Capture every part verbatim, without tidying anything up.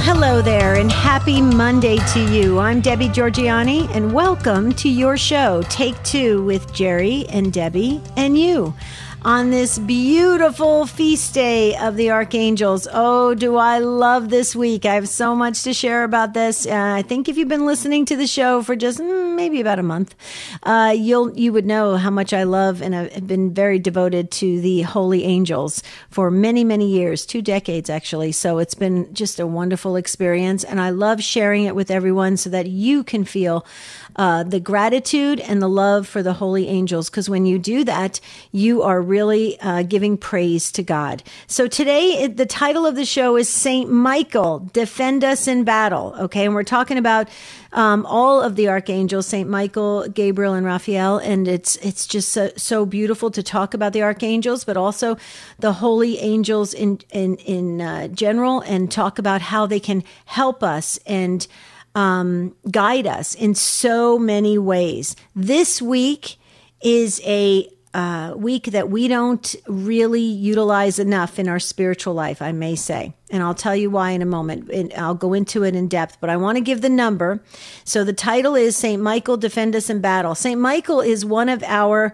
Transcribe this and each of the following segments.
Hello there, and happy Monday to you. I'm Debbie Georgiani, and welcome to your show, Take Two with Jerry and Debbie and you. On this beautiful feast day of the Archangels. Oh, do I love this week. I have so much to share about this. Uh, I think if you've been listening to the show for just mm, maybe about a month, uh, you'll you would know how much I love and I've been very devoted to the holy angels for many, many years, two decades actually. So it's been just a wonderful experience, and I love sharing it with everyone so that you can feel uh, the gratitude and the love for the holy angels, because when you do that, you are really uh, giving praise to God. So today, it, the title of the show is Saint Michael, Defend Us in Battle. Okay, and we're talking about um, all of the archangels, Saint Michael, Gabriel, and Raphael, and it's it's just so, so beautiful to talk about the archangels, but also the holy angels in in in uh, general, and talk about how they can help us and um, guide us in so many ways. This week is a Uh, week that we don't really utilize enough in our spiritual life, I may say. And I'll tell you why in a moment. And I'll go into it in depth, but I want to give the number. So the title is Saint Michael, Defend Us in Battle. Saint Michael is one of our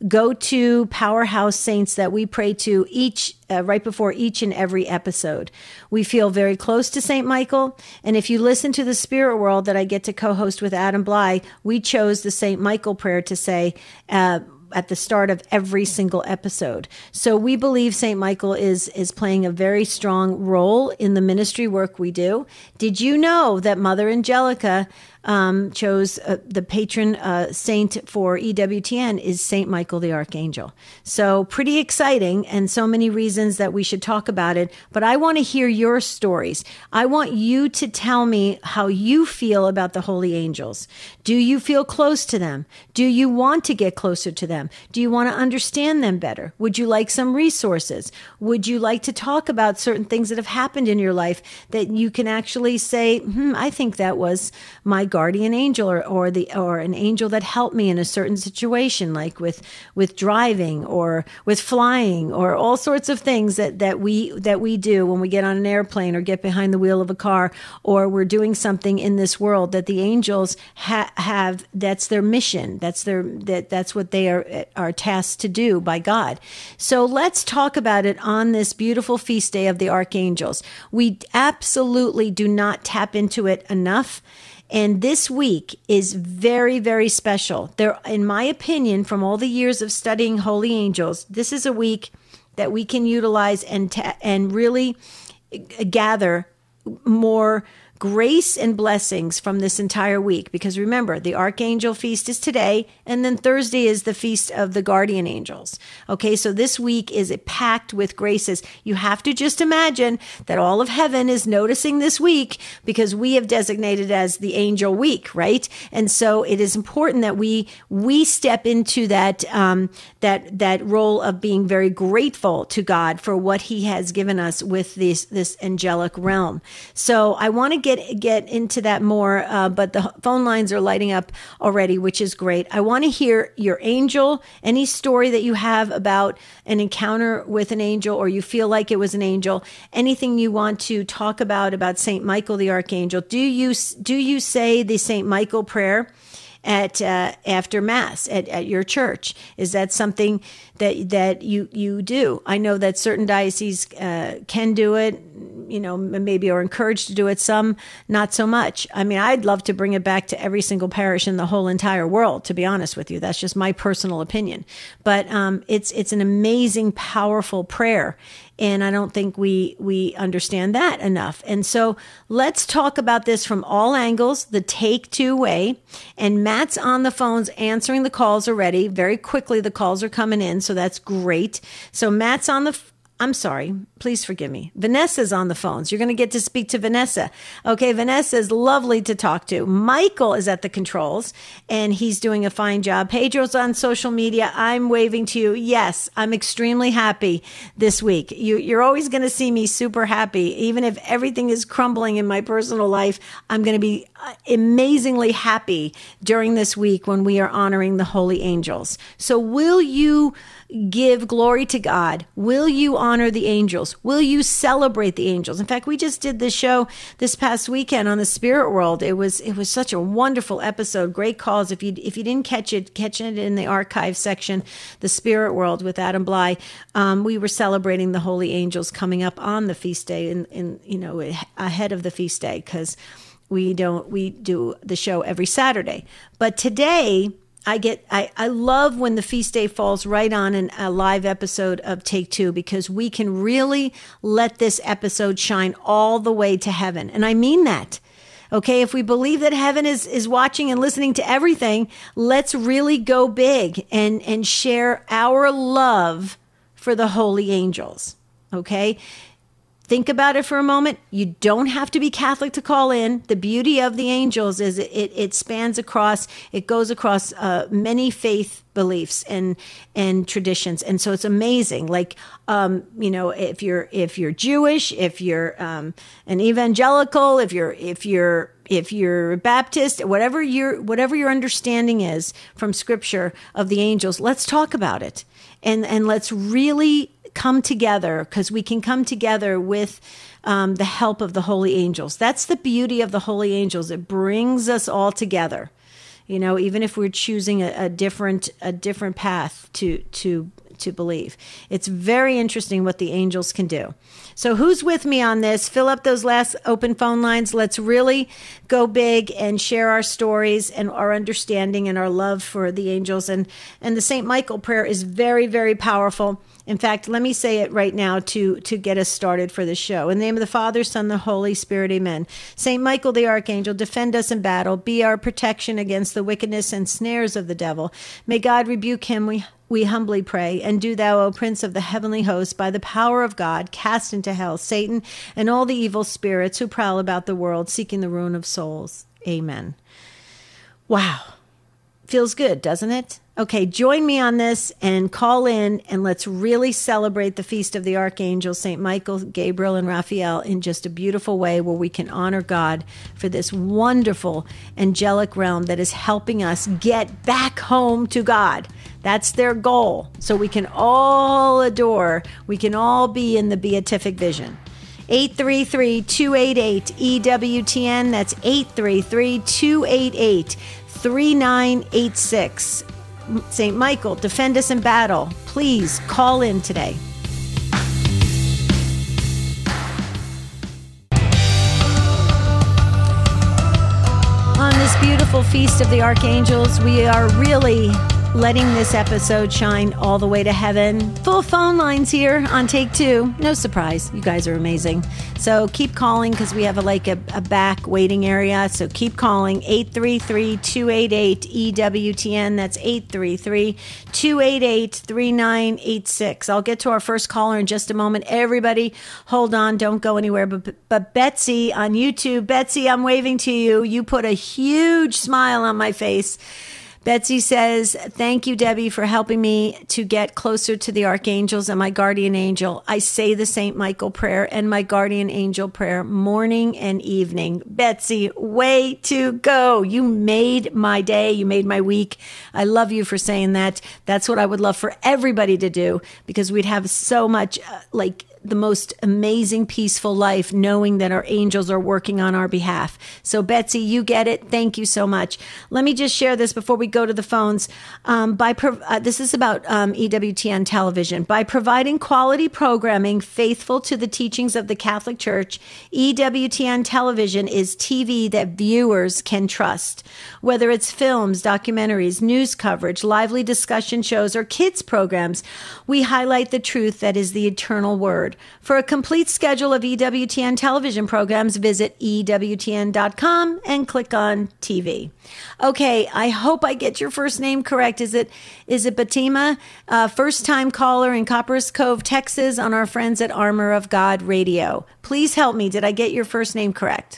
go-to powerhouse saints that we pray to each, uh, right before each and every episode. We feel very close to Saint Michael. And if you listen to the Spirit World that I get to co-host with Adam Bly, we chose the Saint Michael prayer to say, uh, at the start of every single episode. So we believe Saint Michael is is playing a very strong role in the ministry work we do. Did you know that Mother Angelica um, chose uh, the patron uh, saint for E W T N is Saint Michael the Archangel? So pretty exciting, and so many reasons that we should talk about it. But I want to hear your stories. I want you to tell me how you feel about the holy angels. Do you feel close to them? Do you want to get closer to them? Do you want to understand them better? Would you like some resources? Would you like to talk about certain things that have happened in your life that you can actually say, hmm, I think that was my guardian angel, or, or the or an angel that helped me in a certain situation, like with with driving or with flying, or all sorts of things that, that we that we do when we get on an airplane or get behind the wheel of a car, or we're doing something in this world that the angels ha- have. That's their mission. That's their that that's what they are are tasked to do by God. So let's talk about it on this beautiful feast day of the archangels. We absolutely do not tap into it enough. And this week is very, very special. There, in my opinion, from all the years of studying holy angels, this is a week that we can utilize and ta- and really gather more grace and blessings from this entire week. Because remember, the Archangel Feast is today, and then Thursday is the Feast of the Guardian Angels. Okay, so this week is packed with graces. You have to just imagine that all of heaven is noticing this week, because we have designated as the Angel Week, right? And so it is important that we we step into that um, that that role of being very grateful to God for what He has given us with this this angelic realm. So I want to get get into that more, uh, but the phone lines are lighting up already, which is great. I want to hear your angel, any story that you have about an encounter with an angel, or you feel like it was an angel, anything you want to talk about, about Saint Michael the Archangel. Do you, do you say the Saint Michael prayer at uh, after Mass at, at your church? Is that something that that you you do? I know that certain dioceses uh, can do it, you know, maybe are encouraged to do it. Some not so much. I mean, I'd love to bring it back to every single parish in the whole entire world, to be honest with you. That's just my personal opinion. But um, it's it's an amazing, powerful prayer. And I don't think we we understand that enough. And so let's talk about this from all angles, the Take Two way. And Matt's on the phones answering the calls already. Very quickly, the calls are coming in, so that's great. So Matt's on the I'm sorry. Please forgive me. Vanessa's on the phones. You're going to get to speak to Vanessa. Okay, Vanessa is lovely to talk to. Michael is at the controls, and he's doing a fine job. Pedro's on social media. I'm waving to you. Yes, I'm extremely happy this week. You, you're always going to see me super happy. Even if everything is crumbling in my personal life, I'm going to be amazingly happy during this week when we are honoring the holy angels. So will you give glory to God? Will you honor the angels? Will you celebrate the angels? In fact, we just did this show this past weekend on the spirit world. It was it was such a wonderful episode. Great calls. If you if you didn't catch it, catch it in the archive section, the spirit world with Adam Bly. Um, we were celebrating the holy angels coming up on the feast day, in, in you know ahead of the feast day, because we don't we do the show every Saturday. But today, I get, I, I love when the feast day falls right on an, a live episode of Take Two, because we can really let this episode shine all the way to heaven. And I mean that. Okay. If we believe that heaven is, is watching and listening to everything, let's really go big and, and share our love for the holy angels. Okay. Think about it for a moment. You don't have to be Catholic to call in. The beauty of the angels is it, it, it spans across, it goes across uh, many faith beliefs and and traditions. And so it's amazing. Like, um, you know, if you're if you're Jewish, if you're um, an evangelical, if you're if you're if you're Baptist, whatever your whatever your understanding is from Scripture of the angels, let's talk about it. And and let's really come together, because we can come together with um, the help of the holy angels. That's the beauty of the holy angels. It brings us all together. You know, even if we're choosing a, a different a different path to to to believe. It's very interesting what the angels can do. So who's with me on this? Fill up those last open phone lines. Let's really go big and share our stories and our understanding and our love for the angels. And, and the Saint Michael prayer is very, very powerful. In fact, let me say it right now to, to get us started for the show. In the name of the Father, Son, the Holy Spirit, amen. Saint Michael the Archangel, defend us in battle. Be our protection against the wickedness and snares of the devil. May God rebuke him, we We humbly pray. And do thou, O Prince of the heavenly host, by the power of God, cast into hell Satan and all the evil spirits who prowl about the world, seeking the ruin of souls. Amen. Wow. Feels good, doesn't it? Okay, join me on this and call in, and let's really celebrate the feast of the archangels, Saint Michael, Gabriel, and Raphael, in just a beautiful way where we can honor God for this wonderful angelic realm that is helping us get back home to God. That's their goal. So we can all adore, we can all be in the beatific vision. eight three three, two eight eight, E W T N. That's eight three three, two eight eight, three nine eight six. Saint Michael, defend us in battle. Please call in today. On this beautiful feast of the archangels, we are really letting this episode shine all the way to heaven. Full phone lines here on Take Two. No surprise. You guys are amazing. So keep calling, because we have a, like a, a back waiting area. So keep calling. eight three three, two eight eight, E W T N. That's eight three three, two eight eight, three nine eight six. I'll get to our first caller in just a moment. Everybody, hold on. Don't go anywhere. But, but Betsy on YouTube. Betsy, I'm waving to you. You put a huge smile on my face. Betsy says, thank you, Debbie, for helping me to get closer to the archangels and my guardian angel. I say the Saint Michael prayer and my guardian angel prayer morning and evening. Betsy, way to go. You made my day. You made my week. I love you for saying that. That's what I would love for everybody to do, because we'd have so much uh, like the most amazing, peaceful life, knowing that our angels are working on our behalf. So Betsy, you get it. Thank you so much. Let me just share this before we go to the phones. Um, by prov- uh, this is about um, E W T N television. By providing quality programming faithful to the teachings of the Catholic Church, E W T N television is T V that viewers can trust. Whether it's films, documentaries, news coverage, lively discussion shows, or kids programs, we highlight the truth that is the eternal word. For a complete schedule of E W T N television programs, visit E W T N dot com and click on T V. Okay, I hope I get your first name correct. Is it is it Batima? Uh, first time caller in Copperas Cove, Texas, on our friends at Armor of God Radio. Please help me. Did I get your first name correct?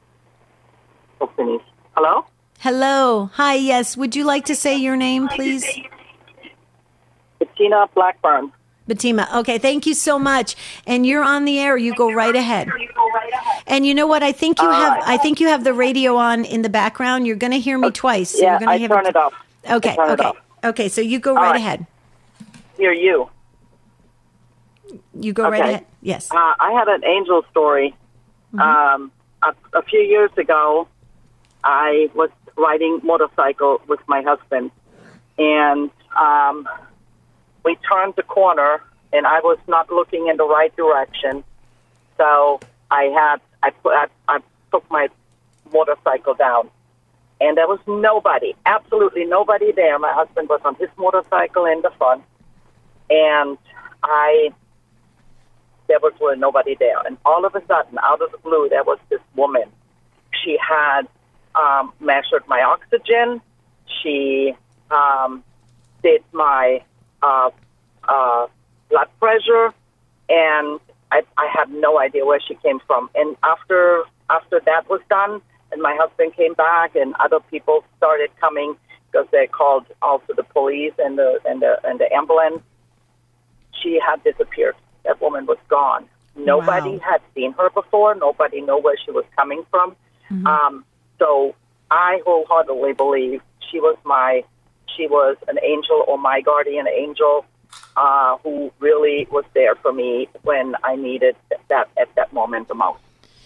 Hello? Hello. Hi, yes. Would you like to say your name, please? Bettina Blackburn. Batima. Okay, thank you so much. And you're on the air. You go right ahead. And you know what? I think you Uh, have. I think you have the radio on in the background. You're going to hear me twice. So yeah, you're gonna I hear turn me it off. I Okay. turn it Okay. off. Okay. So you go All right right. ahead. Hear you. You go right Okay. ahead. Yes. Uh, I had an angel story. Mm-hmm. Um, a, a few years ago, I was riding motorcycle with my husband, and um, we turned the corner, and I was not looking in the right direction. So I had I put I, I took my motorcycle down, and there was nobody, absolutely nobody there. My husband was on his motorcycle in the front, and I. There was really nobody there. And all of a sudden, out of the blue, there was this woman. She had um, measured my oxygen. She um, did my uh, uh, blood pressure, and I, I had no idea where she came from. And after after that was done, and my husband came back, and other people started coming because they called also the police and the and the and the ambulance. She had disappeared. That woman was gone. Nobody Wow. had seen her before. Nobody knew where she was coming from. Mm-hmm. Um, so I wholeheartedly believe she was my, she was an angel or my guardian angel uh, who really was there for me when I needed that at that moment the most.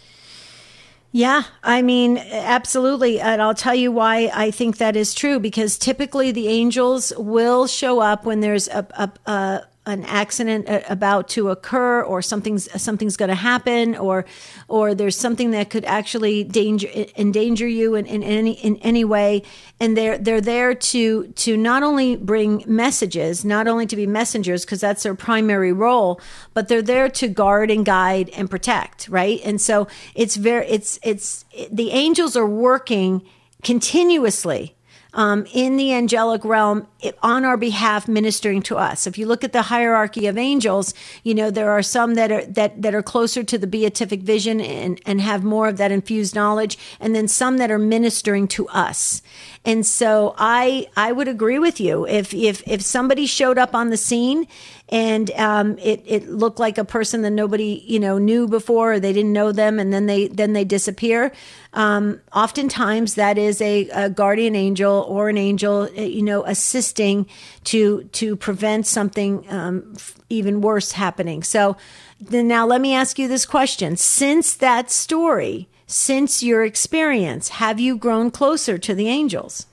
Yeah, I mean, absolutely. And I'll tell you why I think that is true, because typically the angels will show up when there's a, a, a an accident about to occur, or something's something's going to happen, or or there's something that could actually danger endanger you in, in any in any way, and they're they're there to to not only bring messages, not only to be messengers, because that's their primary role, but they're there to guard and guide and protect, right? And so it's very it's it's the angels are working continuously Um, in the angelic realm on our behalf, ministering to us. If you look at the hierarchy of angels, you know, there are some that are that that are closer to the beatific vision and, and have more of that infused knowledge, and then some that are ministering to us. And so I I would agree with you. If if if somebody showed up on the scene and um, it it looked like a person that nobody you know knew before, or they didn't know them, and then they then they disappear. Um, oftentimes that is a, a guardian angel or an angel, you know, assisting to to prevent something um, even worse happening. So then now let me ask you this question: since that story, since your experience, have you grown closer to the angels?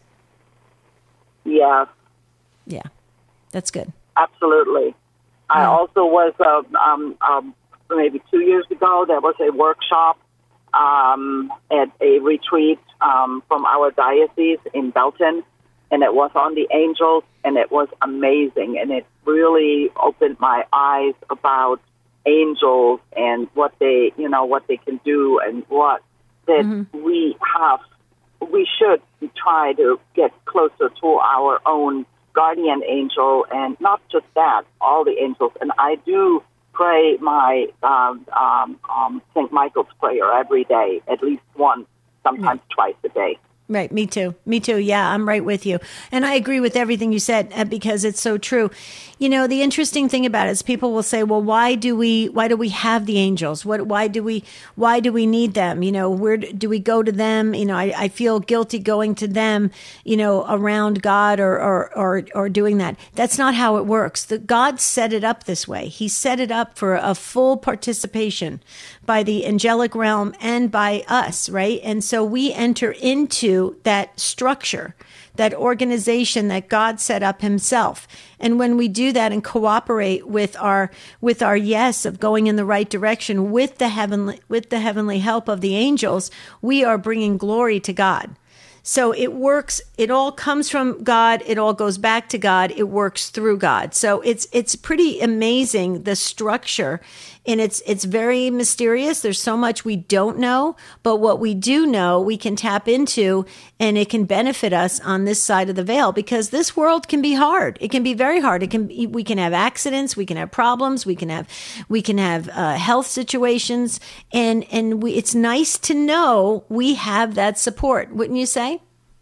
Yeah, Yeah, that's good. absolutely. I Yeah. also was, uh, um, um, maybe two years ago, there was a workshop um, at a retreat um, from our diocese in Belton, and it was on the angels, and it was amazing, and it really opened my eyes about angels and what they, you know, what they can do, and what that mm-hmm. we have, we should try to get closer to our own guardian angel, and not just that, all the angels. And I do pray my um, um, um, Saint Michael's prayer every day, at least once, sometimes yeah. twice a day. Right. Me too. Me too. Yeah, I'm right with you. And I agree with everything you said uh, because it's so true. You know, the interesting thing about it is people will say, well, why do we, why do we have the angels? What, why do we, why do we need them? You know, where do we go to them? You know, I, I feel guilty going to them, you know, around God or, or, or, or doing that. That's not how it works. The God set it up this way. He set it up for a full participation by the angelic realm and by us, right? And so we enter into that structure, that organization that God set up himself. And when we do that and cooperate with our with our yes of going in the right direction with the heavenly with the heavenly help of the angels, we are bringing glory to God. So it works, it all comes from God, it all goes back to God, it works through God. So it's it's pretty amazing, the structure, and it's it's very mysterious. There's so much we don't know, but what we do know, we can tap into, and it can benefit us on this side of the veil, because this world can be hard. It can be very hard. It can be, we can have accidents, we can have problems, we can have we can have uh, health situations, and and we, it's nice to know we have that support, wouldn't you say?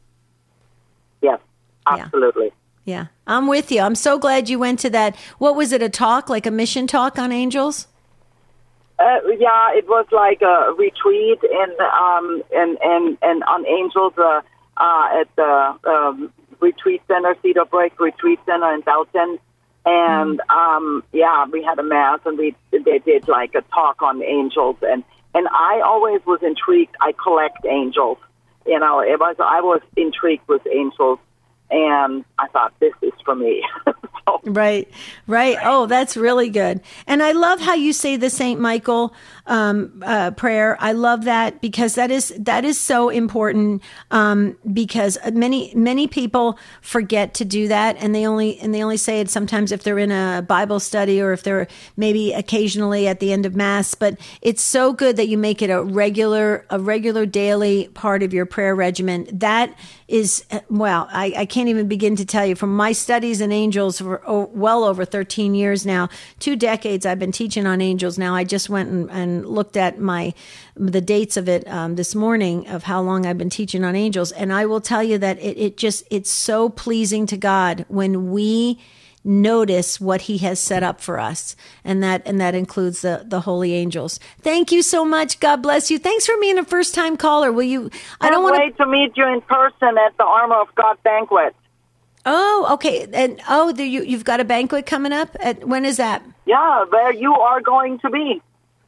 Yes, absolutely. Yeah. yeah, I'm with you. I'm so glad you went to that. What was it, a talk, like a mission talk on angels? Uh, yeah, it was like a retreat and um and and and on Angels uh, uh at the um, retreat center, Cedar Break Retreat Center in Belton, and mm. um yeah, we had a mass and we they did like a talk on angels, and and I always was intrigued. I collect angels, you know. It was I was intrigued with angels. And I thought, this is for me. so. Right, right. Oh, that's really good. And I love how you say the Saint Michael um, uh, prayer. I love that because that is that is so important. Um, because many many people forget to do that, and they only and they only say it sometimes if they're in a Bible study or if they're maybe occasionally at the end of Mass. But it's so good that you make it a regular a regular daily part of your prayer regimen. That is, well, I, I can't even begin to tell you from my studies in angels for oh, well over thirteen years now, two decades I've been teaching on angels now. I just went and, and looked at my the dates of it um, this morning of how long I've been teaching on angels. And I will tell you that it, it just, it's so pleasing to God when we notice what he has set up for us. And that, and that includes the, the holy angels. Thank you so much. God bless you. Thanks for being a first time caller. Will you, I don't want wait to meet you in person at the Armor of God banquet. Oh, okay. And oh, the, you, you've got a banquet coming up. At, when is that? Yeah, where you are going to be.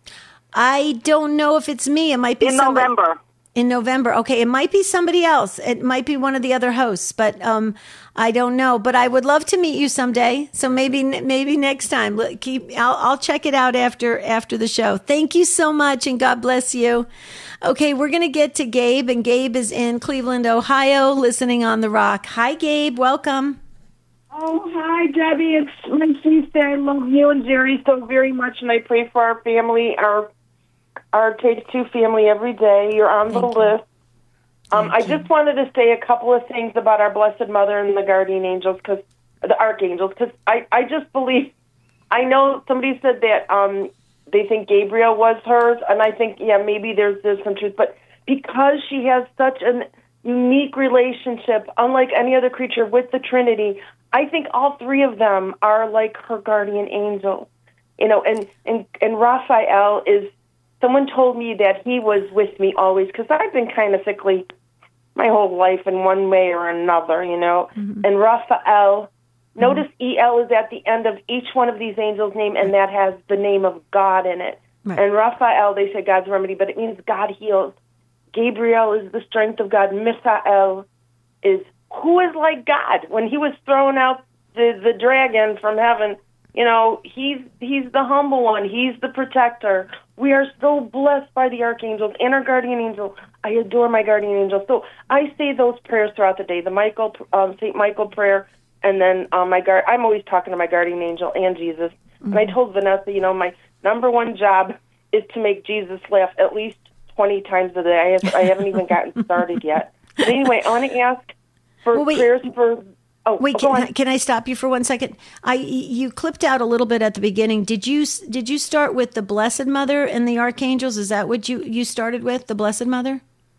I don't know if it's me. It might be in somebody, November. In November. Okay. It might be somebody else. It might be one of the other hosts, but um, I don't know. But I would love to meet you someday. So maybe maybe next time. Keep. I'll, I'll check it out after after the show. Thank you so much, and God bless you. Okay, we're going to get to Gabe, and Gabe is in Cleveland, Ohio, listening on The Rock. Hi, Gabe. Welcome. Oh, hi, Debbie. It's my sister. I love you and Jerry so very much, and I pray for our family, our our Take Two family every day. You're on Thank the you. list. Um, I just wanted to say a couple of things about our Blessed Mother and the guardian angels, because the archangels, because I, I just believe, I know somebody said that um, they think Gabriel was hers, and I think, yeah, maybe there's, there's some truth, but because she has such a unique relationship, unlike any other creature, with the Trinity, I think all three of them are like her guardian angel. You know, and, and, and Raphael is, someone told me that he was with me always, because I've been kind of sickly my whole life in one way or another, you know. Mm-hmm. And Raphael, mm-hmm. notice E L is at the end of each one of these angels' name, and that has the name of God in it. Right. And Raphael, they say God's remedy, but it means God heals. Gabriel is the strength of God. Misael is who is like God. When he was throwing out the, the dragon from heaven, you know, he's he's the humble one. He's the protector. We are so blessed by the archangels and our guardian angel. I adore my guardian angel. So I say those prayers throughout the day, the Michael, um, Saint Michael prayer, and then um, my guard. I'm always talking to my guardian angel and Jesus. Mm-hmm. And I told Vanessa, you know, my number one job is to make Jesus laugh at least twenty times a day. I, have, I haven't even gotten started yet. But anyway, I want to ask for well, prayers for... Oh, Wait, can, can I stop you for one second? I you clipped out a little bit at the beginning. Did you did you start with the Blessed Mother and the archangels? Is that what you, you started with, the Blessed Mother?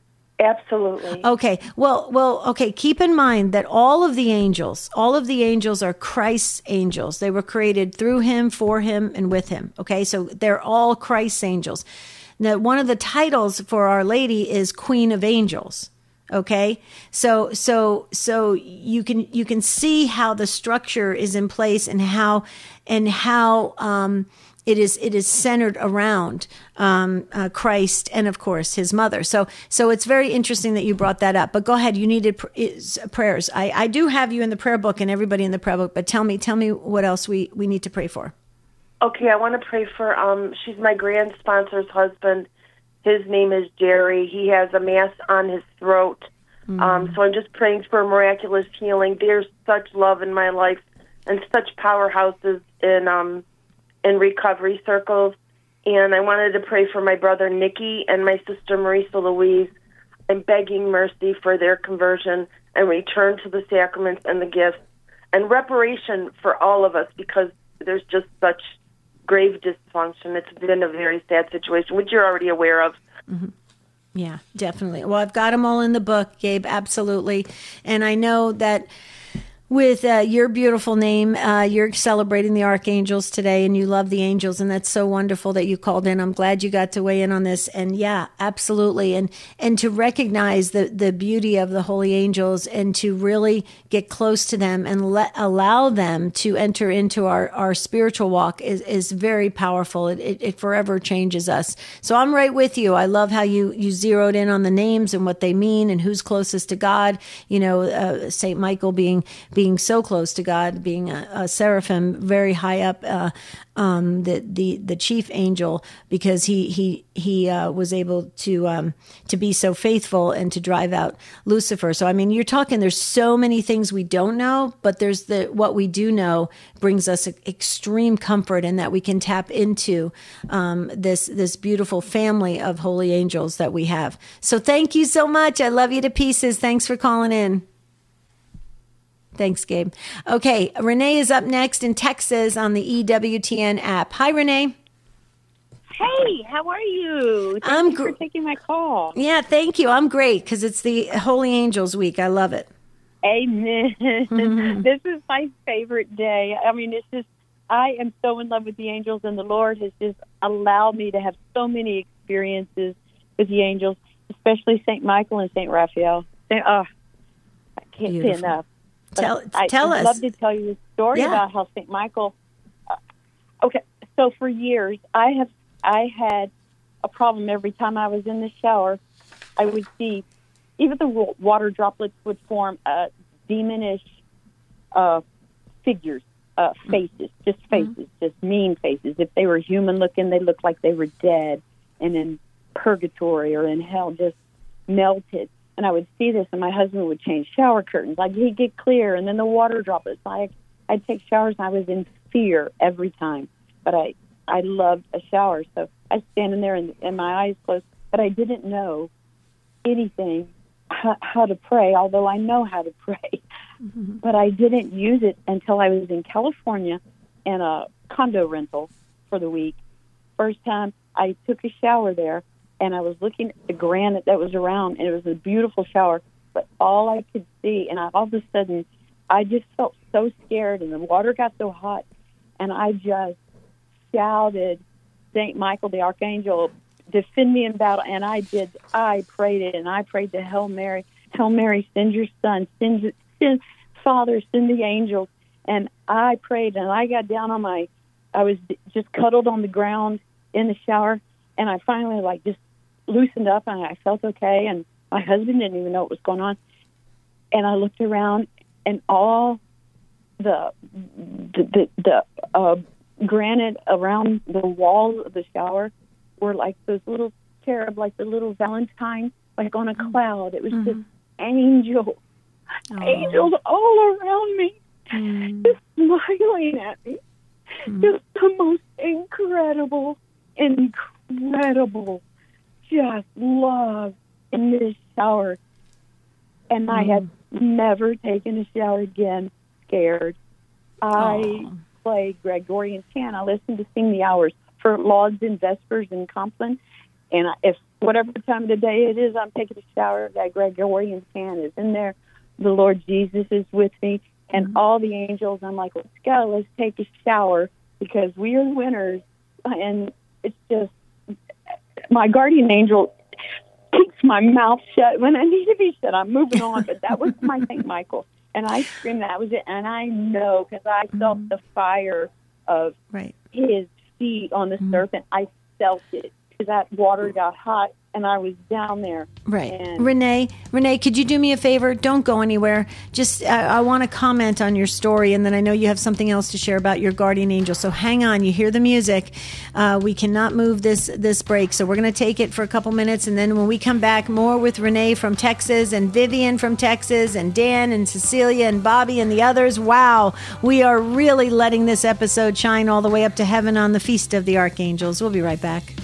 Absolutely. Okay. Well, well, okay. Keep in mind that all of the angels, all of the angels are Christ's angels. They were created through him, for him, and with him. Okay. So they're all Christ's angels. Now, one of the titles for Our Lady is Queen of Angels. Okay. So, so, so you can, you can see how the structure is in place and how, and how, um, it is, it is centered around, um, uh, Christ and of course his mother. So, so it's very interesting that you brought that up, but go ahead. You needed pr- is, prayers. I, I do have you in the prayer book and everybody in the prayer book, but tell me, tell me what else we, we need to pray for. Okay. I want to pray for, um, she's my grand sponsor's husband. His name is Jerry. He has a mass on his throat. Mm. Um, so I'm just praying for miraculous healing. There's such love in my life and such powerhouses in um, in recovery circles. And I wanted to pray for my brother Nicky and my sister Marisa Louise. I'm begging mercy for their conversion and return to the sacraments and the gifts and reparation for all of us, because there's just such grave dysfunction. It's been a very sad situation, which you're already aware of. Mm-hmm. Yeah, definitely. Well, I've got them all in the book, Gabe, absolutely. And I know that with uh, your beautiful name. Uh, you're celebrating the archangels today, and you love the angels, and that's so wonderful that you called in. I'm glad you got to weigh in on this. And yeah, absolutely. And and to recognize the, the beauty of the holy angels and to really get close to them and let allow them to enter into our, our spiritual walk is, is very powerful. It, it, it forever changes us. So I'm right with you. I love how you, you zeroed in on the names and what they mean and who's closest to God. You know, uh, Saint Michael being being so close to God, being a, a seraphim, very high up, uh, um, the, the the chief angel, because he he he uh, was able to um, to be so faithful and to drive out Lucifer. So I mean, you're talking. There's so many things we don't know, but there's the what we do know brings us extreme comfort in that we can tap into um, this this beautiful family of holy angels that we have. So thank you so much. I love you to pieces. Thanks for calling in. Thanks, Gabe. Okay, Renee is up next in Texas on the E W T N app. Hi, Renee. Hey, how are you? Thank I'm you gr- for taking my call. Yeah, thank you. I'm great because it's the Holy Angels Week. I love it. Amen. Mm-hmm. This is my favorite day. I mean, it's just, I am so in love with the angels, and the Lord has just allowed me to have so many experiences with the angels, especially Saint Michael and Saint Raphael. Saint, oh, I can't Beautiful. say enough. Tell, I, tell I'd us. love to tell you a story Yeah. about how Saint Michael. Uh, okay, so for years I have I had a problem every time I was in the shower. I would see even the wa- water droplets would form uh, demonish uh, figures, uh, faces, just faces, mm-hmm. just mean faces. If they were human looking, they looked like they were dead and in purgatory or in hell, just melted. And I would see this, and my husband would change shower curtains. Like, he'd get clear, and then the water droplets. I, I'd take showers, and I was in fear every time. But I, I loved a shower. So I was standing there, and, and my eyes closed. But I didn't know anything, how, how to pray, although I know how to pray. Mm-hmm. But I didn't use it until I was in California in a condo rental for the week. First time I took a shower there. And I was looking at the granite that was around, and it was a beautiful shower. But all I could see, and I, all of a sudden, I just felt so scared, and the water got so hot, and I just shouted, Saint Michael the Archangel, defend me in battle. And I did. I prayed it, and I prayed the Hail Mary. Hail Mary, send your son. Send, send Father, send the angels. And I prayed, and I got down on my, I was just cuddled on the ground in the shower, and I finally, like, just loosened up, and I felt okay, and my husband didn't even know what was going on. And I looked around, and all the the, the, the uh, granite around the walls of the shower were like those little cherub, like the little Valentine, like on a cloud. It was mm-hmm. just angels, oh. angels all around me, mm. just smiling at me. Mm. Just the most incredible, incredible just love in this shower. And I had never taken a shower again scared. I oh. played Gregorian chant. I listened to Sing the Hours for Lauds and Vespers and Compline. And if whatever time of the day it is, I'm taking a shower, that Gregorian chant is in there. The Lord Jesus is with me. And mm-hmm. all the angels, I'm like, let's go, let's take a shower because we are winners. And it's just, my guardian angel keeps my mouth shut when I need to be shut. I'm moving on, but that was my Saint Michael. And I screamed, that was it. And I know, because I felt mm-hmm. the fire of right. his feet on the mm-hmm. serpent. I felt it because that water got hot, and I was down there. Right. And Renee, Renee, could you do me a favor? Don't go anywhere. Just, uh, I want to comment on your story, and then I know you have something else to share about your guardian angel. So hang on. You hear the music. Uh, we cannot move this this break, so we're going to take it for a couple minutes, and then when we come back, more with Renee from Texas, and Vivian from Texas, and Dan, and Cecilia, and Bobby, and the others. Wow, we are really letting this episode shine all the way up to heaven on the Feast of the Archangels. We'll be right back.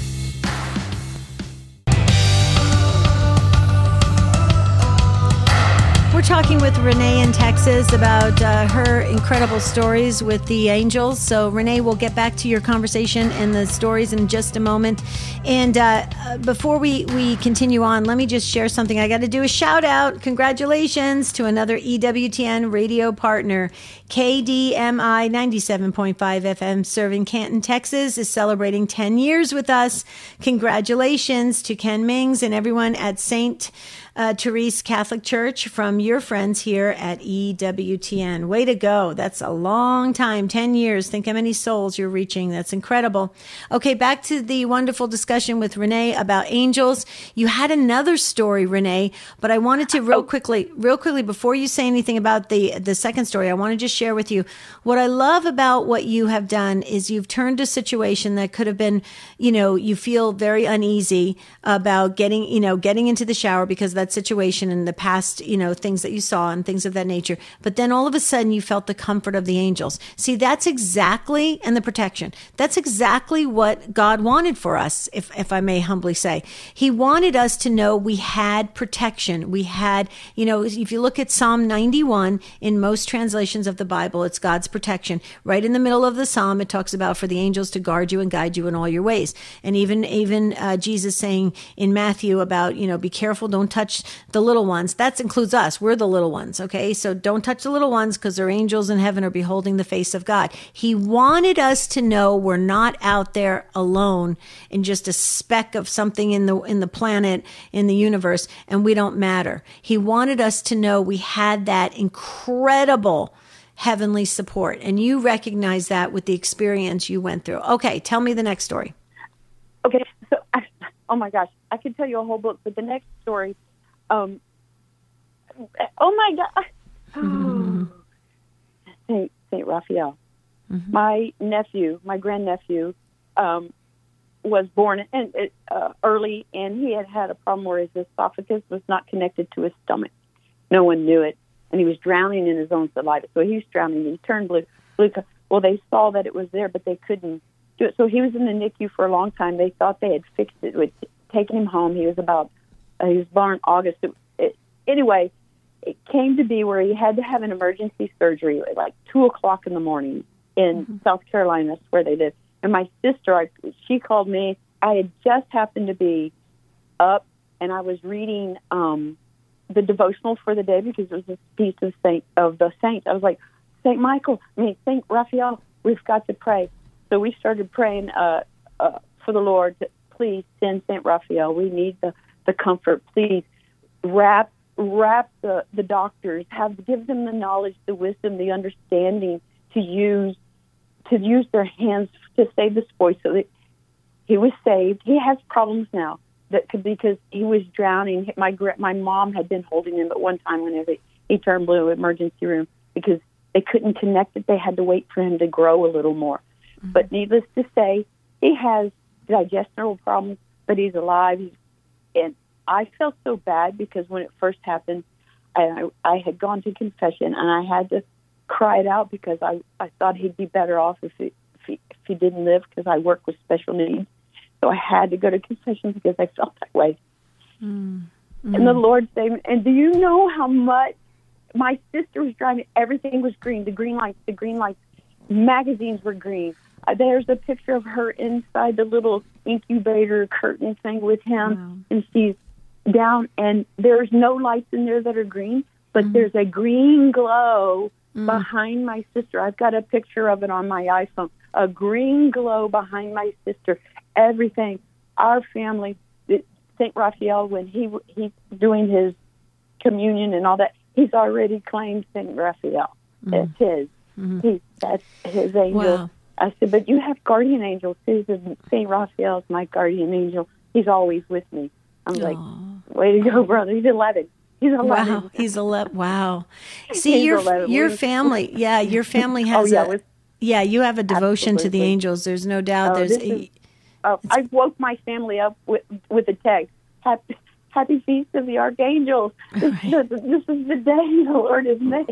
We're we're talking with Renee in Texas about uh, her incredible stories with the angels. So, Renee, we'll get back to your conversation and the stories in just a moment. And uh, before we, we continue on, let me just share something. I got to do a shout out. Congratulations to another E W T N radio partner. K D M I ninety-seven point five F M, serving Canton, Texas, is celebrating ten years with us. Congratulations to Ken Mings and everyone at Saint Uh, Therese Catholic Church from your friends here at E W T N. Way to go. That's a long time, ten years. Think how many souls you're reaching. That's incredible. Okay, back to the wonderful discussion with Renee about angels. You had another story, Renee, but I wanted to real quickly, real quickly, before you say anything about the, the second story, I want to just share with you what I love about what you have done is you've turned a situation that could have been, you know, you feel very uneasy about getting, you know, getting into the shower because that situation in the past, you know, things that you saw and things of that nature. But then all of a sudden you felt the comfort of the angels. See, that's exactly, and the protection, that's exactly what God wanted for us, if, if I may humbly say. He wanted us to know we had protection. We had, you know, if you look at Psalm ninety-one, in most translations of the Bible, it's God's protection. Right in the middle of the Psalm, it talks about for the angels to guard you and guide you in all your ways. And even, even uh, Jesus saying in Matthew about, you know, be careful, don't touch the little ones. That includes us. We're the little ones. Okay. So don't touch the little ones because they're angels in heaven are beholding the face of God. He wanted us to know we're not out there alone in just a speck of something in the, in the planet, in the universe, and we don't matter. He wanted us to know we had that incredible heavenly support. And you recognize that with the experience you went through. Okay. Tell me the next story. Okay. So, I, oh my gosh, I could tell you a whole book, but the next story, Um, oh my God, oh. Saint Saint Raphael. Mm-hmm. My nephew, my grandnephew, um, was born in, uh, early, and he had had a problem where his esophagus was not connected to his stomach. No one knew it, and he was drowning in his own saliva. So he was drowning. He turned blue. blue. Well, they saw that it was there, but they couldn't do it. So he was in the N I C U for a long time. They thought they had fixed it. We'd taken him home. He was about uh, he was born August. It, it, anyway, it came to be where he had to have an emergency surgery at like two o'clock in the morning in mm-hmm. South Carolina. That's where they live. And my sister, I, she called me. I had just happened to be up, and I was reading um, the devotional for the day because it was a feast of Saint of the saints. I was like, Saint Michael, I mean Saint Raphael, we've got to pray. So we started praying uh, uh, for the Lord to please send Saint Raphael. We need the, the comfort. Please wrap wrap the, the doctors, have give them the knowledge, the wisdom, the understanding to use to use their hands to save this boy. So that he was saved. He has problems now that could because he was drowning. My my mom had been holding him at one time whenever he turned blue, emergency room, because they couldn't connect it. They had to wait for him to grow a little more. Mm-hmm. But needless to say, he has digestional problems, but he's alive. He's, and I felt so bad because when it first happened, I, I had gone to confession, and I had to cry it out because I, I thought he'd be better off if he, if he, if he didn't live, because I work with special needs. So I had to go to confession because I felt that way. Mm-hmm. And the Lord saved me. And do you know how much my sister was driving? Everything was green. The green lights, the green lights. Magazines were green. Uh, there's a picture of her inside the little incubator curtain thing with him, wow. and she's down, and there's no lights in there that are green, but mm. there's a green glow mm. behind my sister. I've got a picture of it on my iPhone. A green glow behind my sister. Everything. Our family, Saint Raphael, when he he's doing his communion and all that, he's already claimed Saint Raphael. Mm. That's his. Mm-hmm. He, that's his angel. Wow. I said, but you have guardian angels too. Saint Raphael is my guardian angel. He's always with me. I'm Aww. like, way to go, brother. He's eleven. He's eleven. Wow, he's eleven. Wow. See, He's your eleven. your family, yeah, your family has oh, yeah, a, with, yeah, you have a devotion absolutely. to the angels. There's no doubt. Oh, There's. Is, oh, I woke my family up with with a text. Happy, happy Feast of the Archangels. This, right. this, this is the day the Lord has made.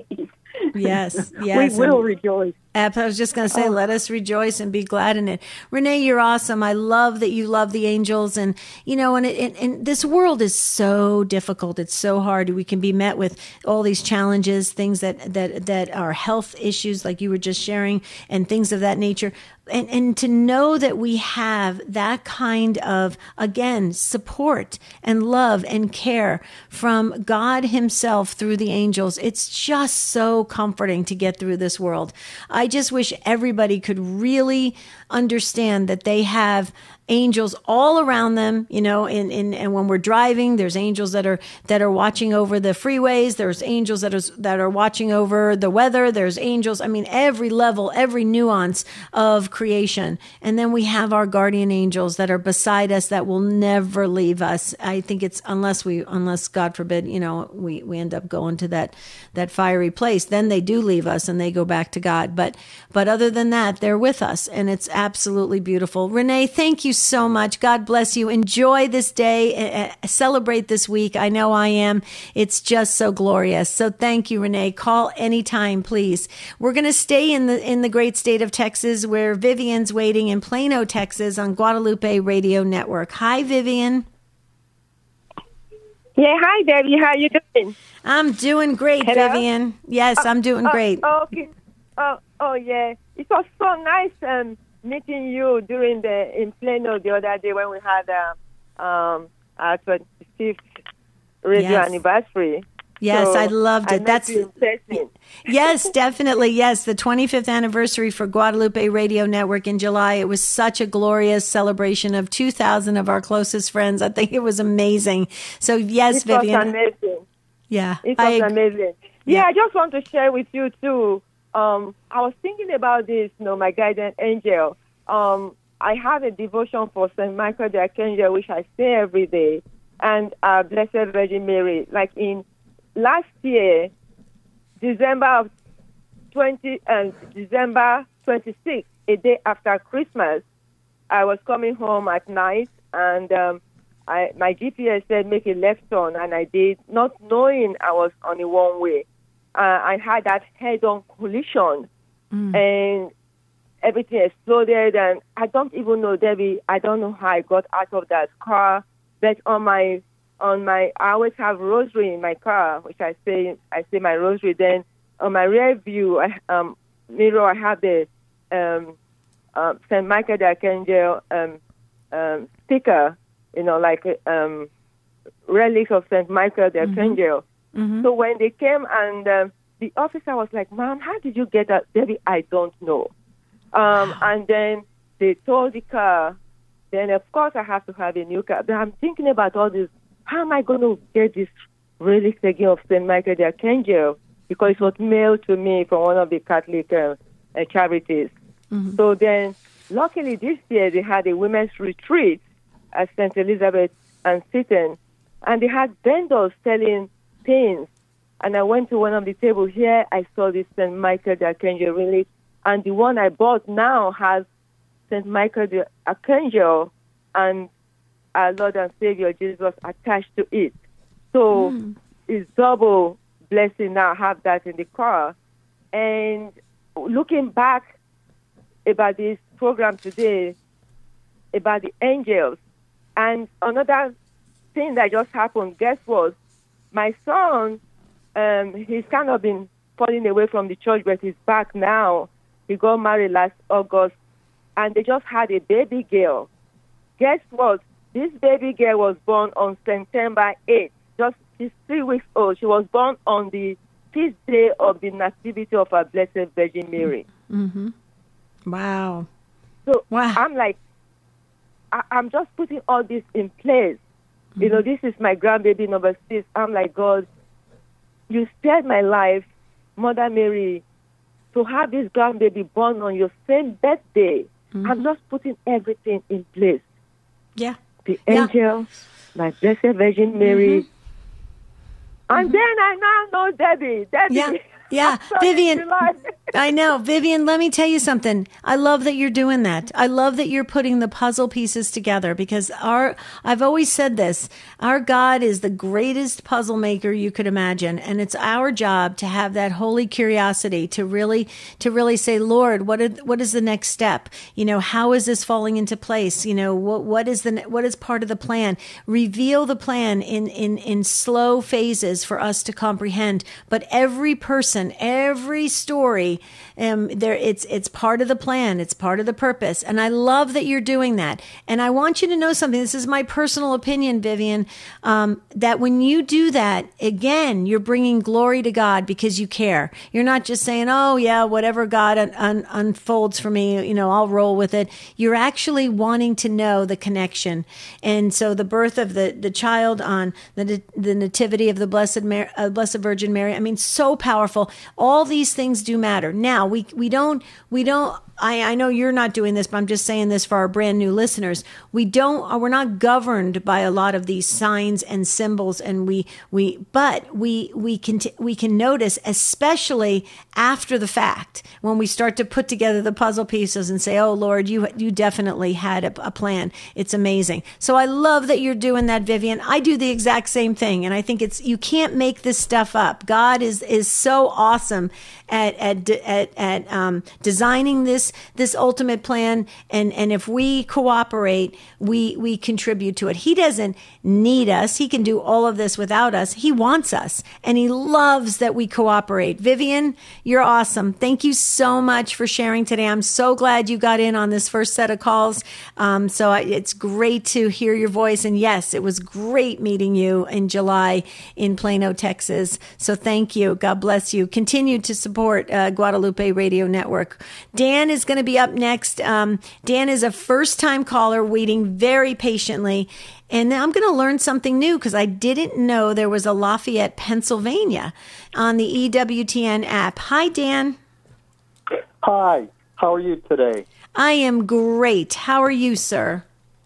Yes, yes. We will and- rejoice. I was just going to say, Oh. let us rejoice and be glad in it. Renee, you're awesome. I love that you love the angels. And, you know, and, it, and, and this world is so difficult. It's so hard. We can be met with all these challenges, things that, that, that are health issues, like you were just sharing, and things of that nature. And, and to know that we have that kind of, again, support and love and care from God himself through the angels, it's just so comforting to get through this world. I just wish everybody could really understand that they have angels all around them, you know, and, and, and when we're driving, there's angels that are, that are watching over the freeways. There's angels that is, that are watching over the weather. There's angels. I mean, every level, every nuance of creation. And then we have our guardian angels that are beside us that will never leave us. I think it's unless we, unless God forbid, you know, we, we end up going to that, that fiery place, then they do leave us and they go back to God. But, but other than that, they're with us and it's absolutely beautiful. Renee, thank you so much. God bless you. Enjoy this day. Uh, celebrate this week. I know I am. It's just so glorious. So thank you, Renee. Call anytime, please. We're going to stay in the in the great state of Texas, where Vivian's waiting in Plano, Texas, on Guadalupe Radio Network. Hi, Vivian. Yeah, hi, Debbie. How you doing? I'm doing great, Hello? Vivian. Yes, I'm doing Oh, great. Oh, okay. Oh, oh, yeah. It was so nice um, meeting you during the in Plano the other day when we had uh, um, our twenty-fifth radio Yes. anniversary. Yes, So I loved I it. met That's you in person. yes, definitely. Yes, the twenty-fifth anniversary for Guadalupe Radio Network in July. It was such a glorious celebration of two thousand of our closest friends. I think it was amazing. So yes, It was Vivian. amazing. Yeah, It I was ag- amazing. Yeah. Yeah, I just want to share with you too. Um, I was thinking about this, you know, my guardian angel. Um, I have a devotion for Saint Michael the Archangel, which I say every day, and uh, Blessed Virgin Mary. Like in last year, December of twenty and December twenty-sixth, a day after Christmas, I was coming home at night, and um, I, my G P S said make a left turn, and I did, not knowing I was on a one way. Uh, I had that head-on collision, Mm. and everything exploded. And I don't even know, Debbie. I don't know how I got out of that car. But on my on my, I always have rosary in my car, which I say I say my rosary. Then on my rear view I, um, mirror, I have the um, uh, Saint Michael the Archangel um, um, sticker. You know, like um, relics of Saint Michael the Mm-hmm. Archangel. Mhm. So when they came and um, the officer was like, "Ma'am, how did you get that?" Debbie, I don't know. Um, and then they told the car. Then of course I have to have a new car. But I'm thinking about all this. How am I going to get this relics again of Saint Michael the Archangel? Because it was mailed to me from one of the Catholic uh, uh, charities. Mhm. So then, luckily this year they had a women's retreat at Saint Elizabeth and Seton, and they had vendors selling pins. And I went to one of the tables here. I saw this Saint Michael the Archangel relic, and the one I bought now has Saint Michael the Archangel and our Lord and Savior Jesus attached to it. So Mm. it's double blessing now. I have that in the car. And looking back about this program today, about the angels, and another thing that just happened, guess what? My son, um, he's kind of been falling away from the church, but he's back now. He got married last August, and they just had a baby girl. Guess what? This baby girl was born on September eighth. Just she's three weeks old. She was born on the feast day of the Nativity of our Blessed Virgin Mary. Mhm. Wow. So Wow. I'm like, I, I'm just putting all this in place. You know, this is my grandbaby number six. I'm like, God, you spared my life, Mother Mary, to have this grandbaby born on your same birthday. I'm just putting everything in place. Yeah. The Yeah. angel, my Blessed Virgin Mary. And then I now know Debbie. Debbie. Yeah. Yeah, Vivian, I know. Vivian, let me tell you something. I love that you're doing that. I love that you're putting the puzzle pieces together because our, I've always said this, our God is the greatest puzzle maker you could imagine. And it's our job to have that holy curiosity to really, to really say, Lord, what, are, what is the next step? You know, how is this falling into place? You know, what, what is the, what is part of the plan? Reveal the plan in, in, in slow phases for us to comprehend. But every person, every story, um, there it's it's part of the plan. It's part of the purpose, and I love that you're doing that. And I want you to know something. This is my personal opinion, Vivian. Um, that when you do that, again, you're bringing glory to God because you care. You're not just saying, "Oh yeah, whatever God un- un- unfolds for me, you know, I'll roll with it." You're actually wanting to know the connection, and so the birth of the the child on the the nativity of the Blessed Mary, uh, Blessed Virgin Mary. I mean, so powerful. All these things do matter. Now, we we don't, we don't, I, I know you're not doing this, but I'm just saying this for our brand new listeners. We don't, we're not governed by a lot of these signs and symbols, and we, we, but we, we can, we can notice, especially after the fact, when we start to put together the puzzle pieces and say, oh Lord, you, you definitely had a, a plan. It's amazing. So I love that you're doing that, Vivian. I do the exact same thing. And I think it's, you can't make this stuff up. God is, is so awesome at, at, at, at, um, designing this, this ultimate plan. And, and if we cooperate, we, we contribute to it. He doesn't need us. He can do all of this without us. He wants us, and he loves that we cooperate. Vivian, you're awesome. Thank you so much for sharing today. I'm so glad you got in on this first set of calls. Um, so I, it's great to hear your voice. And yes, it was great meeting you in July in Plano, Texas. So thank you. God bless you. Continue to support uh, Guadalupe Radio Network. Dan is going to be up next. Um, Dan is a first-time caller waiting very patiently. And I'm going to learn something new because I didn't know there was a Lafayette, Pennsylvania on the E W T N app. Hi, Dan. Hi. How are you today? I am great. How are you, sir?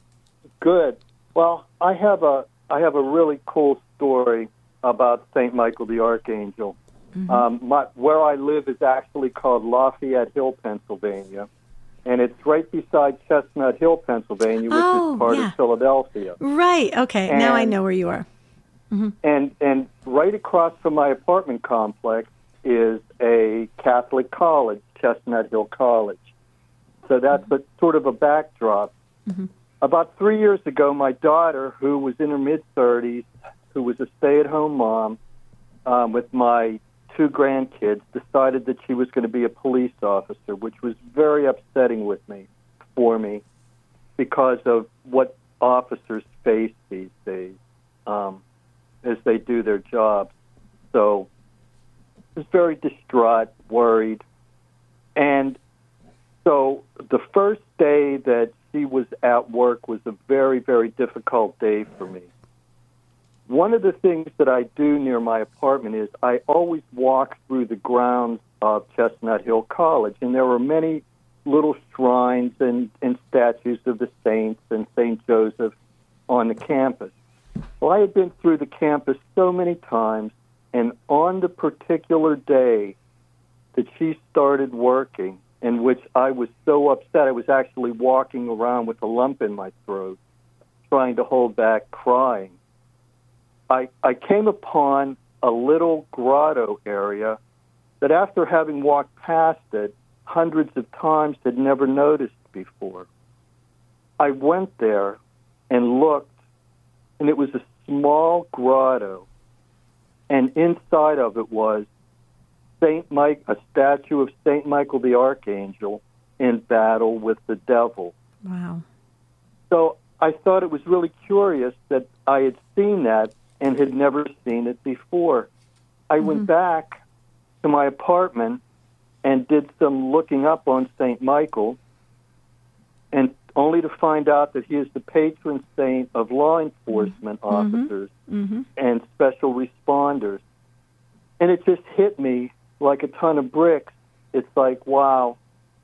Good. Well, I have a I have a really cool story about Saint Michael the Archangel. Mm-hmm. Um, my, where I live is actually called Lafayette Hill, Pennsylvania. And it's right beside Chestnut Hill, Pennsylvania, which oh, is part yeah. of Philadelphia. Right. Okay. And, now I know where you are. Mm-hmm. And and right across from my apartment complex is a Catholic college, Chestnut Hill College. So that's a sort of a backdrop. Mm-hmm. About three years ago, my daughter, who was in her mid-thirties, who was a stay-at-home mom um, with my two grandkids, decided that she was going to be a police officer, which was very upsetting with me, for me, because of what officers face these days um, as they do their jobs. So I was very distraught, worried. And so the first day that she was at work was a very, very difficult day for me. One of the things that I do near my apartment is I always walk through the grounds of Chestnut Hill College, and there were many little shrines and, and statues of the saints and Saint Joseph on the campus. Well, I had been through the campus so many times, and on the particular day that she started working, in which I was so upset, I was actually walking around with a lump in my throat, trying to hold back crying. I, I came upon a little grotto area that after having walked past it hundreds of times had never noticed before. I went there and looked, and it was a small grotto, and inside of it was Saint Mike, a statue of Saint Michael the Archangel in battle with the devil. Wow. So I thought it was really curious that I had seen that and had never seen it before. I mm-hmm. went back to my apartment and did some looking up on Saint Michael, and only to find out that he is the patron saint of law enforcement mm-hmm. officers mm-hmm. and special responders. And it just hit me like a ton of bricks. It's like, wow,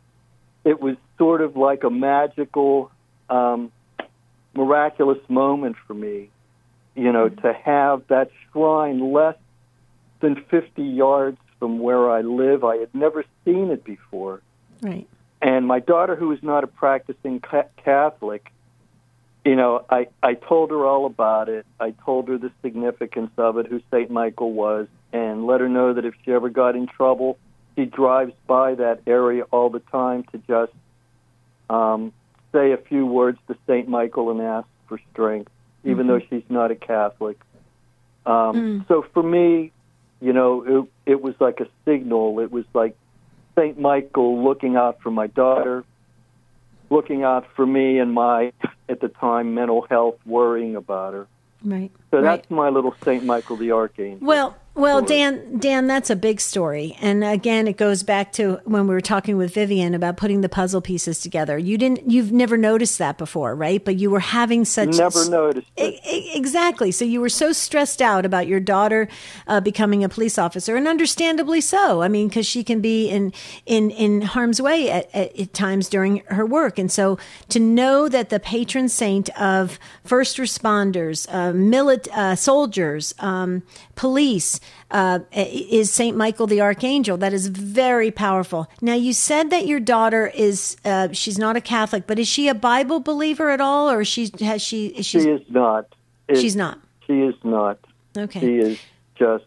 it was sort of like a magical, um, miraculous moment for me. You know, to have that shrine less than fifty yards from where I live. I had never seen it before. Right. And my daughter, who is not a practicing ca- Catholic, you know, I, I told her all about it. I told her the significance of it, who Saint Michael was, and let her know that if she ever got in trouble, she drives by that area all the time to just um, say a few words to Saint Michael and ask for strength, even mm-hmm. though she's not a Catholic. Um, mm. So for me, you know, it, it was like a signal. It was like Saint Michael looking out for my daughter, looking out for me and my, at the time, mental health, worrying about her. Right. So right. that's my little Saint Michael the Archangel. Well, well, story. Dan, Dan, that's a big story. And again, it goes back to when we were talking with Vivian about putting the puzzle pieces together. You didn't, you've never noticed that before, right? But you were having such never noticed it. E- exactly. So you were so stressed out about your daughter uh, becoming a police officer, and understandably so. I mean, because she can be in in in harm's way at, at, at times during her work, and so to know that the patron saint of first responders, uh, milit- uh, soldiers, um, police. Uh, is Saint Michael the Archangel. That is very powerful. Now, you said that your daughter is, uh, she's not a Catholic, but is she a Bible believer at all, or she has she? Is she is not. It, she's not. She is not. Okay. She is just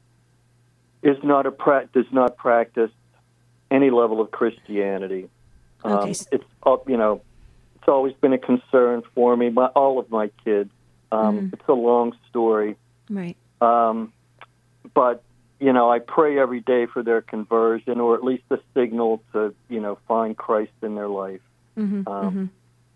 is not a pra- does not practice any level of Christianity. Um, okay. It's you know, it's always been a concern for me. My, all of my kids. Um, mm. It's a long story. Right. Um, But, you know, I pray every day for their conversion, or at least a signal to, you know, find Christ in their life. Mm-hmm, um, mm-hmm.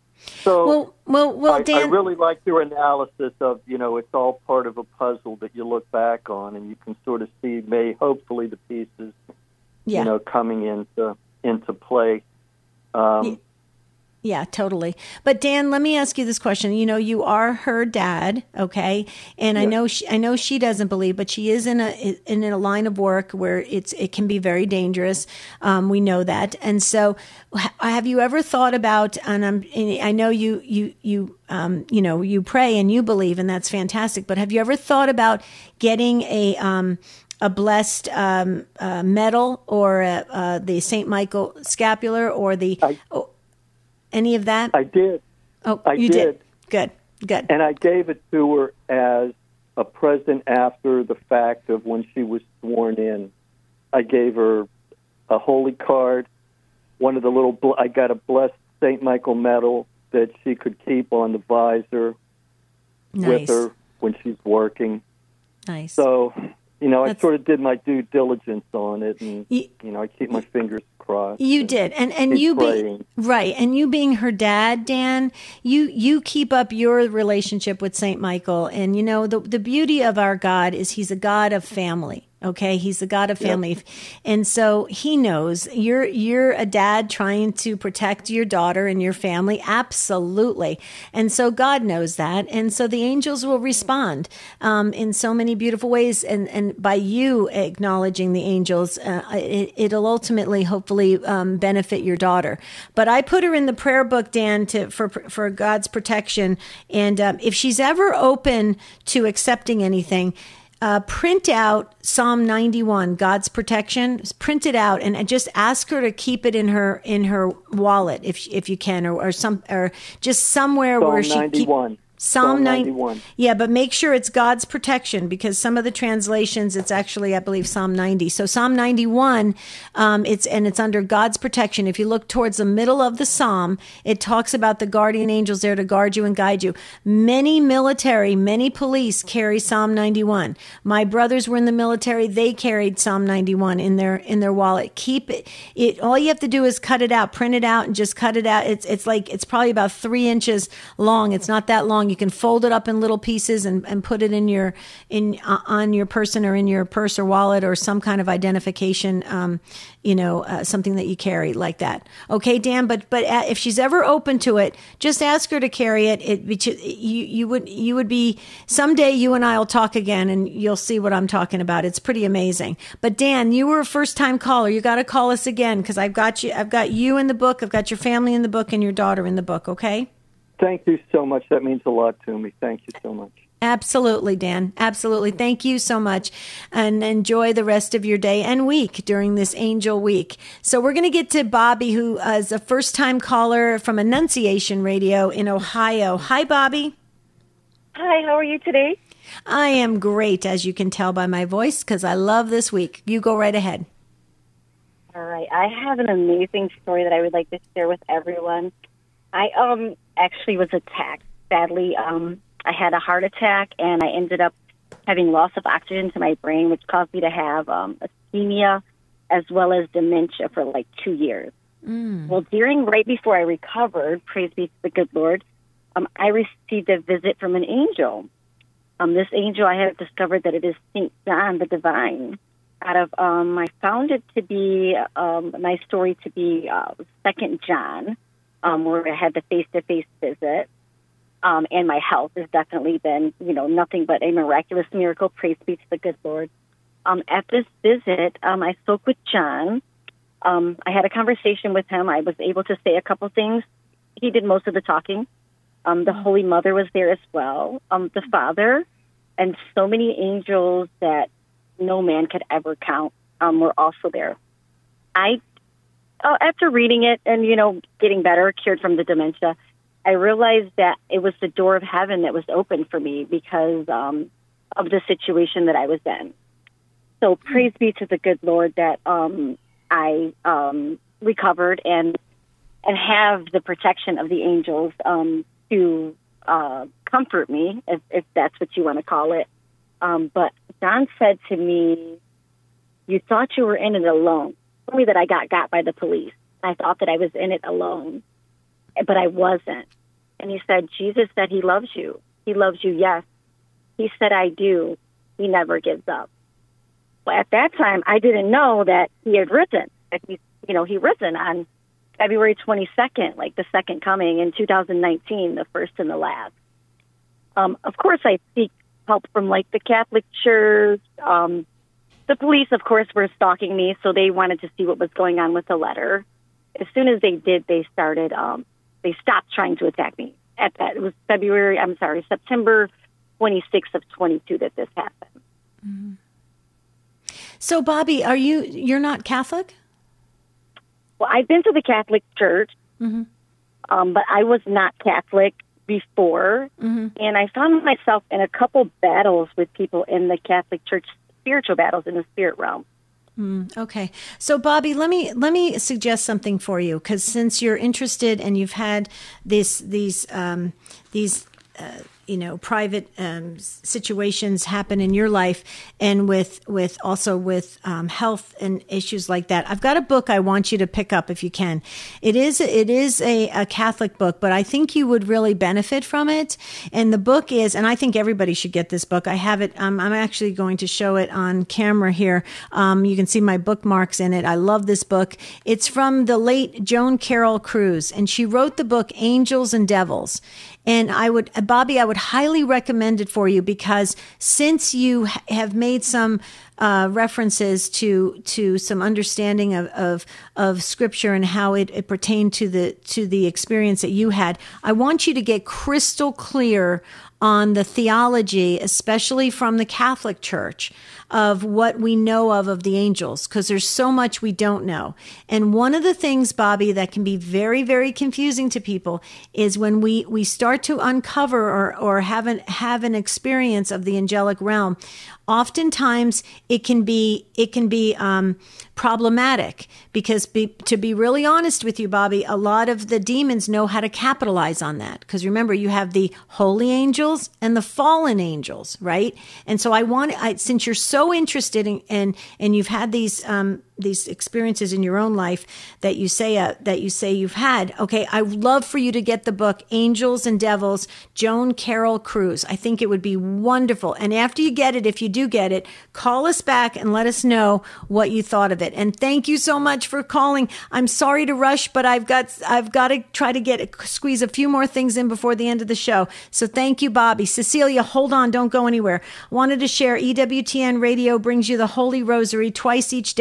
So well, well, well, I, Dan, I really like your analysis of, you know, it's all part of a puzzle that you look back on, and you can sort of see, may hopefully the pieces, yeah. you know, coming into into play. Um, yeah. Yeah, totally. But Dan, let me ask you this question. You know, you are her dad, okay? And yeah. I know she, I know she doesn't believe, but she is in a in a line of work where it's it can be very dangerous. Um, we know that. And so, have you ever thought about? And I'm, and I know you you you um, you know you pray and you believe, and that's fantastic. But have you ever thought about getting a um, a blessed um, uh, medal or a, uh, the Saint Michael scapular or the I, oh, any of that? I did. Oh, I you did. did. Good, good. And I gave it to her as a present after the fact of when she was sworn in. I gave her a holy card, one of the little, bl- I got a blessed Saint Michael medal that she could keep on the visor nice. with her when she's working. Nice. So, you know, That's, I sort of did my due diligence on it, and, you, you know, I keep my fingers crossed. You did. And and you being right, and you being her dad, Dan, you you keep up your relationship with Saint Michael. And you know, the the beauty of our God is he's a God of family. Okay, he's the God of family, yep. And so he knows you're you're a dad trying to protect your daughter and your family, absolutely. And so God knows that, and so the angels will respond um, in so many beautiful ways. And, and by you acknowledging the angels, uh, it, it'll ultimately, hopefully, um, benefit your daughter. But I put her in the prayer book, Dan, to for for God's protection. And um, if she's ever open to accepting anything. Uh, print out Psalm ninety-one, God's protection. Print it out and just ask her to keep it in her in her wallet, if if you can, or, or some or just somewhere Psalm where she ninety-one. Keep, Psalm ninety-one. Yeah, but make sure it's God's protection, because some of the translations, it's actually, I believe, Psalm ninety. So Psalm ninety-one, um, it's and it's under God's protection. If you look towards the middle of the Psalm, it talks about the guardian angels there to guard you and guide you. Many military, many police carry Psalm ninety-one. My brothers were in the military; they carried Psalm ninety-one in their in their wallet. Keep it. It all you have to do is cut it out, print it out, and just cut it out. It's it's like it's probably about three inches long. It's not that long. You can fold it up in little pieces and, and put it in your in uh, on your person or in your purse or wallet or some kind of identification, um, you know, uh, something that you carry like that. Okay, Dan. But but uh, if she's ever open to it, just ask her to carry it. It you you would you would be someday. You and I will talk again, and you'll see what I'm talking about. It's pretty amazing. But Dan, you were a first time caller. You got to call us again, because I've got you. I've got you in the book. I've got your family in the book and your daughter in the book. Okay. Thank you so much. That means a lot to me. Thank you so much. Absolutely, Dan. Absolutely. Thank you so much. And enjoy the rest of your day and week during this Angel Week. So we're going to get to Bobby, who is a first-time caller from Annunciation Radio in Ohio. Hi, Bobby. Hi, how are you today? I am great, as you can tell by my voice, because I love this week. You go right ahead. All right. I have an amazing story that I would like to share with everyone. I um actually was attacked. Sadly, um, I had a heart attack, and I ended up having loss of oxygen to my brain, which caused me to have um, ischemia as well as dementia for like two years. Mm. Well, during, right before I recovered, praise be to the good Lord, um, I received a visit from an angel. Um, this angel, I have discovered that it is Saint John the Divine. Out of, um, I found it to be, um, my story to be uh, Second John, um, where I had the face-to-face visit. Um, and my health has definitely been, you know, nothing but a miraculous miracle. Praise be to the good Lord. Um, at this visit, um, I spoke with John. Um, I had a conversation with him. I was able to say a couple things. He did most of the talking. Um, the Holy Mother was there as well. Um, the Father and so many angels that no man could ever count um, were also there. I, uh, after reading it and, you know, getting better, cured from the dementia, I realized that it was the door of heaven that was open for me because um, of the situation that I was in. So praise be to the good Lord that um, I um, recovered and and have the protection of the angels um, to uh, comfort me, if, if that's what you want to call it. Um, but John said to me, "You thought you were in it alone." He told me that I got got by the police. I thought that I was in it alone, but I wasn't. And he said, Jesus said he loves you. He loves you, yes. He said, I do. He never gives up. Well, at that time, I didn't know that he had risen. That he, you know, he risen on February twenty-second, like the second coming in two thousand nineteen, the first and the last. Um, of course, I seek help from, like, the Catholic Church. Um, the police, of course, were stalking me, so they wanted to see what was going on with the letter. As soon as they did, they started... Um, They stopped trying to attack me. At that, it was February. I'm sorry, September twenty-sixth of twenty-two that this happened. Mm-hmm. So, Bobby, are you? You're not Catholic? Well, I've been to the Catholic Church, mm-hmm. um, but I was not Catholic before, mm-hmm. and I found myself in a couple battles with people in the Catholic Church, spiritual battles in the spirit realm. Mm, okay. So, Bobby, let me let me suggest something for you, because since you're interested and you've had this these um, these uh, you know private um, situations happen in your life, and with with also with um, health and issues like that, I've got a book I want you to pick up if you can. It is it is a, a Catholic book, but I think you would really benefit from it. And the book is, and I think everybody should get this book. I have it. Um, I'm actually going to show it on camera here. Um, you can see my bookmarks in it. I love this book. It's from the late Joan Carol Cruz, and she wrote the book Angels and Devils. And I would, Bobby, I would highly recommend it for you, because since you ha- have made some uh, references to to some understanding of, of of Scripture and how it, it pertained to the to the experience that you had, I want you to get crystal clear on the theology, especially from the Catholic Church, of what we know of of the angels, because there's so much we don't know. And one of the things, Bobby, that can be very, very confusing to people is when we, we start to uncover or, or have an, have an experience of the angelic realm. Oftentimes it can be, it can be, um, problematic, because be, to be really honest with you, Bobby, a lot of the demons know how to capitalize on that. Because remember, you have the holy angels and the fallen angels, right? And so I want, I, since you're so interested in, and, and you've had these, um, these experiences in your own life that you say, uh, that you say you've had. Okay. I would love for you to get the book, Angels and Devils, Joan Carol Cruz. I think it would be wonderful. And after you get it, if you do get it, call us back and let us know what you thought of it. And thank you so much for calling. I'm sorry to rush, but I've got, I've got to try to get, squeeze a few more things in before the end of the show. So thank you, Bobby. Cecilia, hold on. Don't go anywhere. Wanted to share E W T N Radio brings you the Holy Rosary twice each day for over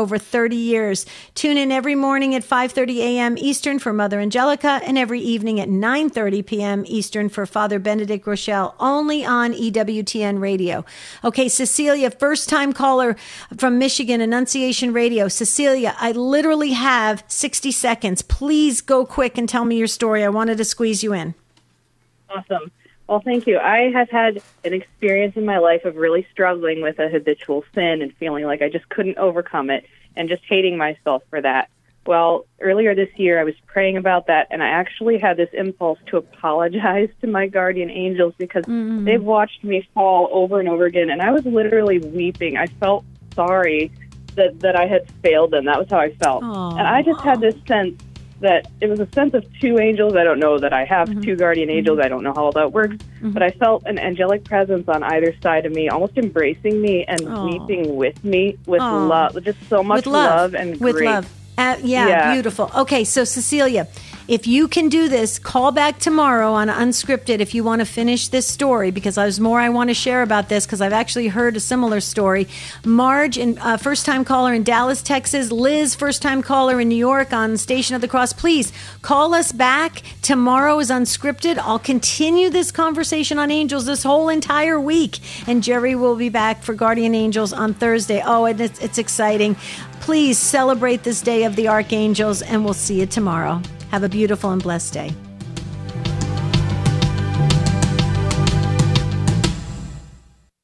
over thirty years. Tune in every morning at five thirty a.m. Eastern for Mother Angelica and every evening at nine thirty p.m. Eastern for Father Benedict Rochelle, only on E W T N Radio. Okay, Cecilia, first-time caller from Michigan, Annunciation Radio. Cecilia, I literally have sixty seconds. Please go quick and tell me your story. I wanted to squeeze you in. Awesome. Well, thank you. I have had an experience in my life of really struggling with a habitual sin and feeling like I just couldn't overcome it and just hating myself for that. Well, earlier this year, I was praying about that, and I actually had this impulse to apologize to my guardian angels because mm. they've watched me fall over and over again, and I was literally weeping. I felt sorry that, that I had failed them. That was how I felt. Aww. And I just had this sense that it was a sense of two angels. I don't know that I have mm-hmm. two guardian angels. Mm-hmm. I don't know how all that works. Mm-hmm. But I felt an angelic presence on either side of me, almost embracing me and Aww. weeping with me with Aww. love, just so much love. love and with grace. love. Uh, yeah, yeah, beautiful. Okay, so Cecilia, if you can do this, call back tomorrow on Unscripted if you want to finish this story, because there's more I want to share about this, because I've actually heard a similar story. Marge, in, uh, first-time caller in Dallas, Texas. Liz, first-time caller in New York on Station of the Cross. Please call us back. Tomorrow is Unscripted. I'll continue this conversation on angels this whole entire week, and Jerry will be back for Guardian Angels on Thursday. Oh, and it's, it's exciting. Please celebrate this day of the Archangels, and we'll see you tomorrow. Have a beautiful and blessed day.